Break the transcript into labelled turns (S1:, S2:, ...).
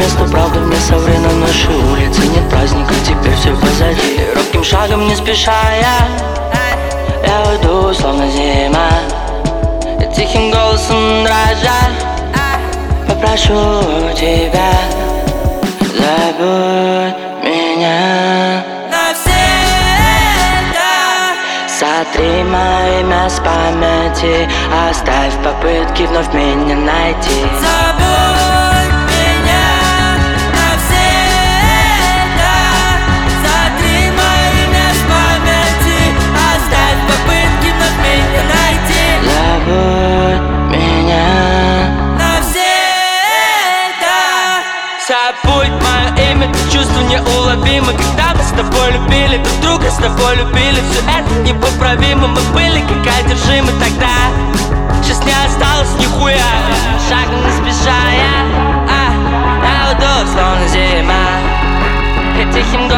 S1: место, правда мне соври на нашей улице. Нет праздника, теперь все позади. Робким шагом не спеша я уйду, словно зима. Я тихим голосом дрожа попрошу тебя, забудь меня навсегда. Сотри мое имя с памяти, оставь попытки вновь меня найти. Забудь меня навсегда. Сотри мое имя с памяти, оставь попытки вновь меня найти. Забудь меня навсегда. Забудь мое имя, чувство неуловимо. Когда мы с тобой любили друг друга, с тобой любили. Все это непоправимо, мы были как одержимы тогда. Сейчас не осталось нихуя. Шагом не спеша я уйду, словно зима. Я тихим